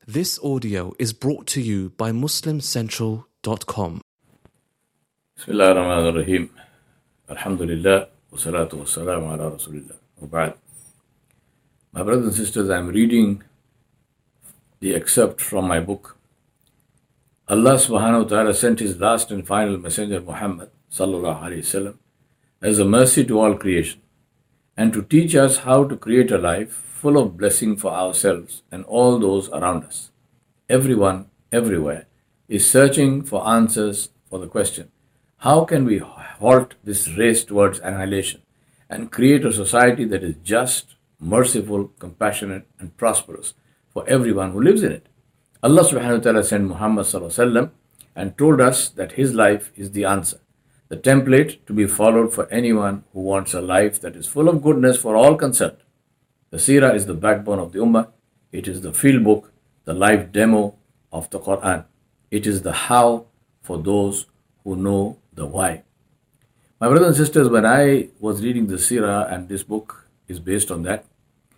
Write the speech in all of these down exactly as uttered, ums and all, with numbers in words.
This audio is brought to you by Muslim Central dot com. Bismillah ar-Rahman ar-Rahim. Alhamdulillah. Wa salatu wa salamu ala Rasulillah. Wa ba'd. My brothers and sisters, I am reading the excerpt from my book. Allah subhanahu wa ta'ala sent His last and final messenger Muhammad sallallahu alayhi wasallam as a mercy to all creation and to teach us how to create a life full of blessing for ourselves and all those around us. Everyone, everywhere, is searching for answers for the question, how can we halt this race towards annihilation and create a society that is just, merciful, compassionate, and prosperous for everyone who lives in it? Allah subhanahu wa ta'ala sent Muhammad sallallahu alaihi wasallam and told us that his life is the answer, the template to be followed for anyone who wants a life that is full of goodness for all concerned. The Seerah is the backbone of the Ummah. It is the field book, the live demo of the Quran. It is the how for those who know the why. My brothers and sisters, when I was reading the Seerah, and this book is based on that,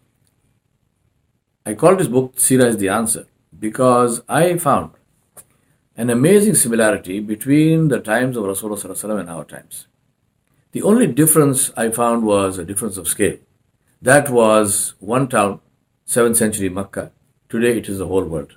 I called this book Seerah is the Answer because I found an amazing similarity between the times of Rasulullah sallallahu alaihi wasallam and our times. The only difference I found was a difference of scale. That was one town, seventh century Makkah. Today it is the whole world.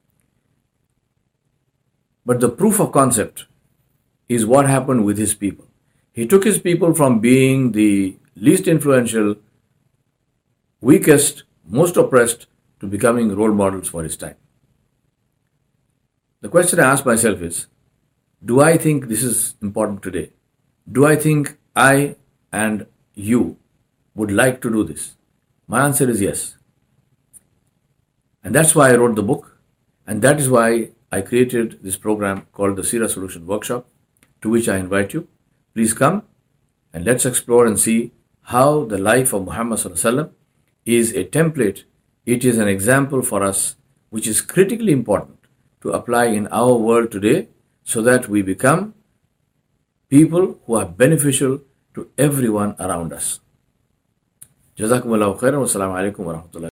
But the proof of concept is what happened with his people. He took his people from being the least influential, weakest, most oppressed, to becoming role models for his time. The question I ask myself is, do I think this is important today? Do I think I and you would like to do this? My answer is yes. And that's why I wrote the book. And that is why I created this program called the Seerah Solution Workshop, to which I invite you. Please come and let's explore and see how the life of Muhammad sallallahu alaihi wasallam is a template. It is an example for us, which is critically important to apply in our world today so that we become people who are beneficial to everyone around us. Jazakumullahu khairan wa assalamu alaikum wa rahmatullahi.